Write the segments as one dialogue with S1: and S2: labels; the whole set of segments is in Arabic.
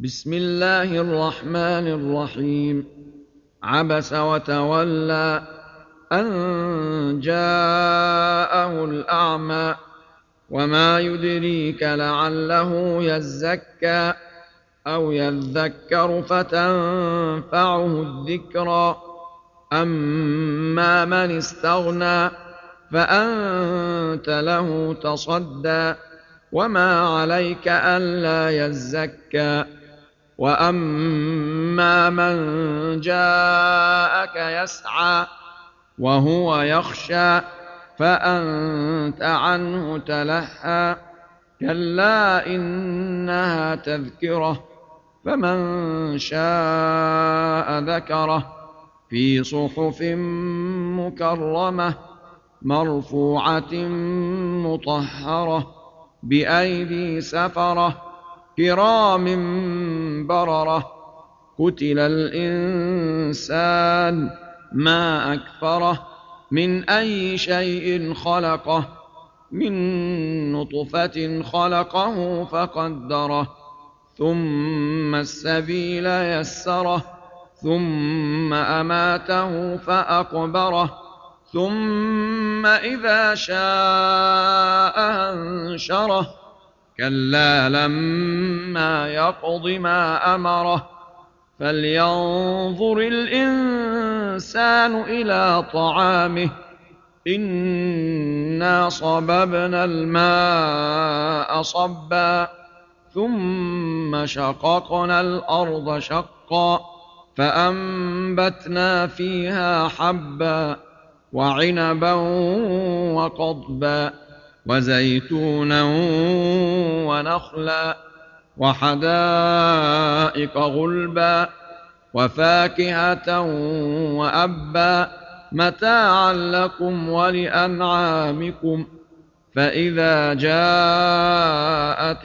S1: بسم الله الرحمن الرحيم. عبس وتولى أن جاءه الأعمى وما يدريك لعله يزكى أو يذكر فتنفعه الذكرى. أما من استغنى فأنت له تصدى وما عليك ألا يزكى. وأما من جاءك يسعى وهو يخشى فأنت عنه تلهى. كلا إنها تذكرة فمن شاء ذكره في صحف مكرمة مرفوعة مطهرة بأيدي سفرة كرام بررة. قتل الإنسان ما أكفره من أي شيء خلقه من نطفة خلقه فقدره ثم السبيل يسره ثم أماته فأقبره ثم إذا شاء أنشره. كلا لما يقض ما أمره فلينظر الإنسان إلى طعامه إنا صببنا الماء صبا ثم شققنا الأرض شقا فأنبتنا فيها حبا وعنبا وقضبا وزيتونا ونخلا وحدائق غلبا وفاكهة وأبا متاعا لكم ولأنعامكم. فإذا جاءت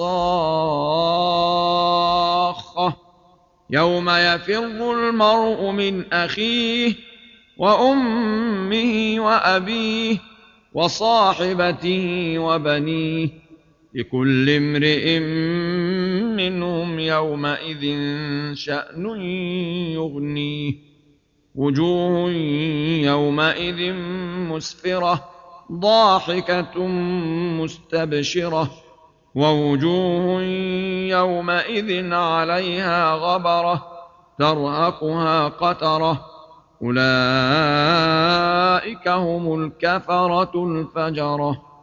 S1: الصاخة يوم يفر المرء من أخيه وأمه وأبيه وصاحبته وبنيه لكل امرئ منهم يومئذ شأن يغنيه. وجوه يومئذ مسفرة ضاحكة مستبشرة ووجوه يومئذ عليها غبرة ترهقها قترة أولئك هم الكفرة الفجرة.